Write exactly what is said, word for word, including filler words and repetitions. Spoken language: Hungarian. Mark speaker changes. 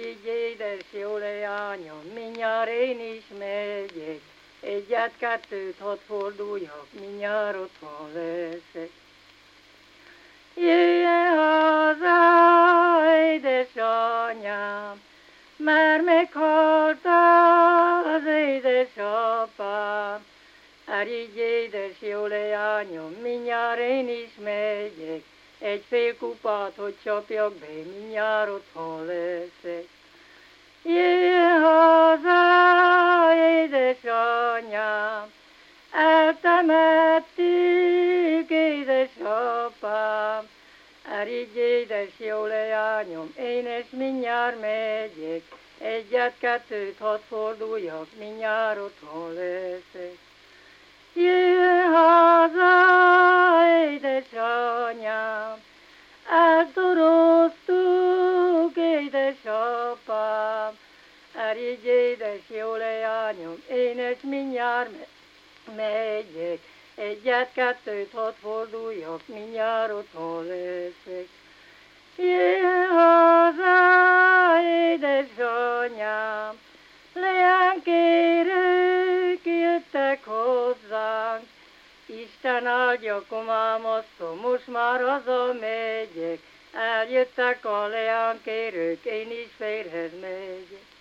Speaker 1: így édes jó leányom, mindjárt én is megyek. Egyet, kettőt, hadd forduljak, mindjárt otthon leszek. Jöjjön haza, édesanyám, már meghalt az édesapám. Hát így édes jó leányom, mindjárt én is megyek. Egy fél kupát, hogy csapjak be, mindjárt otthon leszek. Jöjjön haza, édesanyám, eltemettük édesapám. Hát így édes jó leányom, én is mindjárt megyek. Egyet, kettőt, hadd forduljak, mindjárt otthon leszek. Jöjjön haza, édesanyám, eltoroztuk édesapám. Hát így édes jó leányom, én is mindjárt megyek. Egyet, kettőt, hadd forduljak, mindjárt otthon leszek. Jöjjön haza, édesanyám, leánykérők jöttek hozzánk. Isten áldja komám asszony, most már hazamegyek. Eljöttek a leánykérők, én is férhez megyek.